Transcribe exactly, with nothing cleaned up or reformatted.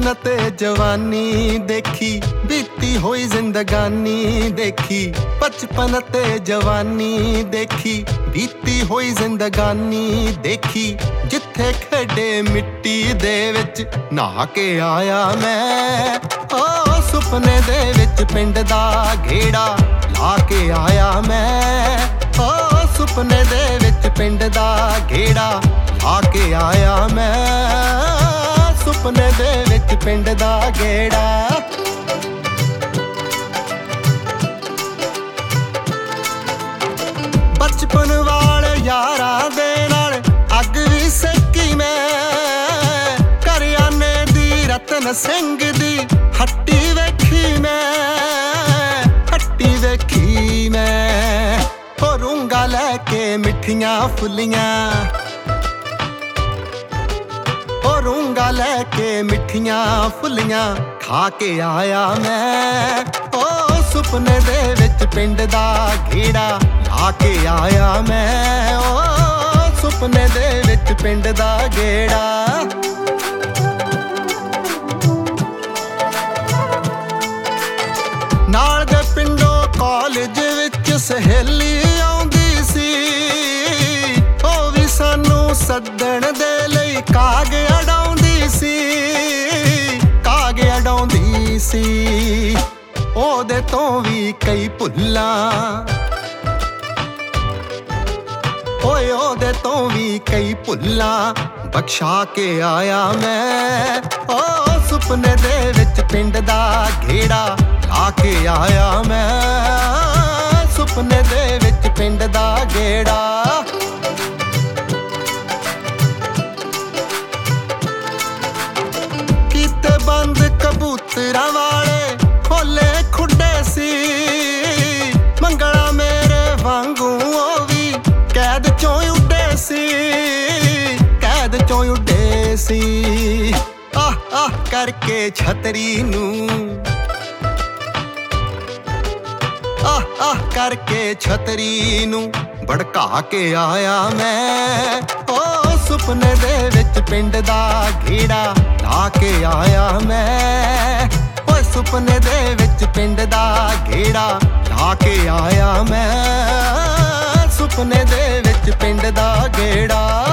बचपन ते जवानी देखी बीती हुई जिंदगानी देखी बचपन ते जवानी देखी बीती हुई जिंदगानी देखी जिथे खेडे मिट्टी दे विच नहा के आया मैं ओ सुपने दे विच पिंड दा घेड़ा ला के आया मैं ओ सुपने दे विच पिंड दा घेड़ा ला के आया मैं सुपने दे विच पिंड दा गेड़ा बचपन वाले यारां दे नाल अग भी सेकी मैं करियाने दी रतन सिंह दी हट्टी वेखी मैं हट्टी वेखी मैं हो रूंगा लैके मिठियां फुलियां रूंगा लैके मिठियां फुलियां खा के आया मैं ओ सुपने दे विच पिंड दा घेड़ा ला के आया मैं ओ सुपने दे विच पिंड दा घेड़ा नाल दे पिंडों कॉलेज विच सहेली आउंदी सी ओ भी सानू सद्दण दे लई काग अडाउंदी सी काग अडाउंदी सी ओदे तों भी कई भुल्लां ओए ओदे तों भी कई भुल्लां बख्शा के आया मैं ओ सुपने दे विच पिंड दा घेड़ा ला के आया मैं सुपने दे विच पिंड दा घेड़ा बंद कबूतरां वाले खोले खुडे सी मंगला मेरे वांगू ओ भी कैद चों उड्डे सी कैद चों उड्डे सी आह आह करके छतरी नू आह आह करके छतरी नू भड़का के आया मैं ओ सुपने दे विच पिंड दा घेड़ा ला के आया मैं ओ सुपने दे विच पिंड दा घेड़ा ला के आया मैं सुपने दे विच पिंड दा घेड़ा।